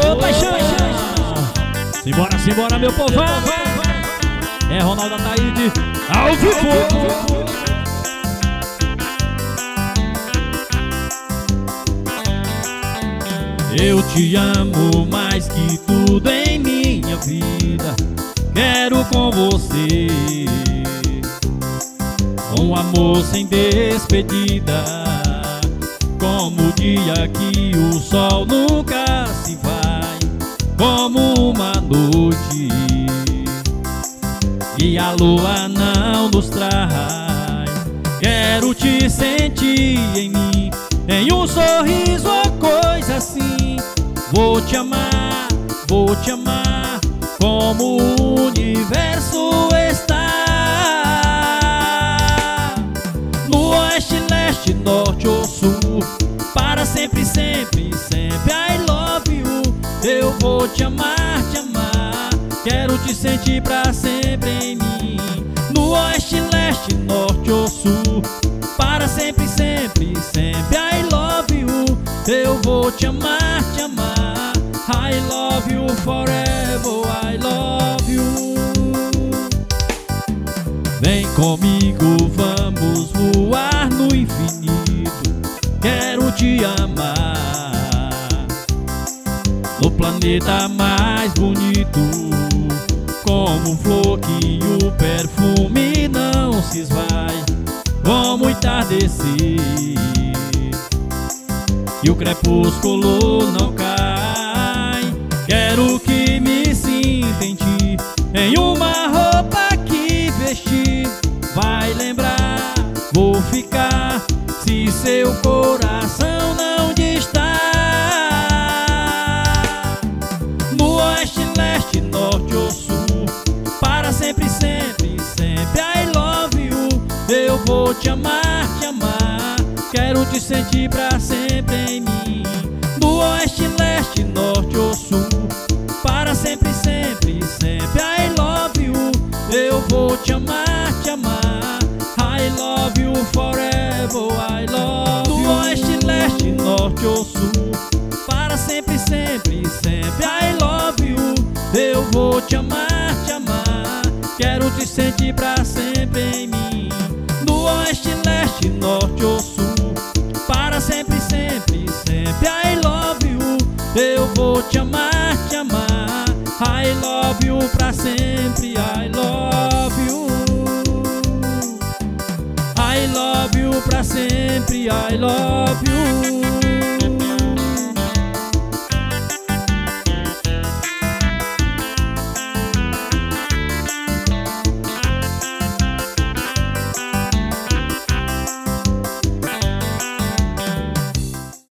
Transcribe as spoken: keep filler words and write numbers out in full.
Ô, paixão! Simbora, simbora, meu povão! É Ronaldo Ataíde, ao vivo! Eu te amo mais que tudo em minha vida. Quero com você um amor sem despedida, como o dia que o sol nunca se vai, como uma noite e a lua não nos traz. Quero te sentir em mim, em um sorriso ou coisa assim. Vou te amar, vou te amar, como o universo está. No oeste, leste, norte ou sul, para sempre, sempre, sempre I love you. Eu vou te amar, te amar, quero te sentir pra sempre em mim. No oeste, leste, norte ou sul, para sempre, sempre, sempre I love you. Eu vou te amar, te amar, I love you forever, I love you. Vem comigo, vamos voar no infinito. Quero te amar no planeta mais bonito, como flor que o perfume não se esvai, como entardecer e o crepúsculo não cai. Quero que me sinta em ti, em uma roupa que vesti. Vai lembrar, vou ficar, se seu coração não distar. No oeste, leste, norte ou sul, para sempre, sempre, sempre I love you. Eu vou te amar, te amar, quero te sentir pra sempre em mim. No oeste, leste, norte ou sul, para sempre, sempre, sempre I love you. Eu vou te amar, te amar, I love you forever, I love you. No oeste, leste, norte ou sul, para sempre, sempre, sempre I love you. Eu vou te amar, te amar, quero te sentir pra sempre em mim. No oeste, leste, norte ou sul, para sempre, sempre, sempre I love you. Eu vou te amar, te amar, I love you pra sempre, I love you. I love you pra sempre, I love you.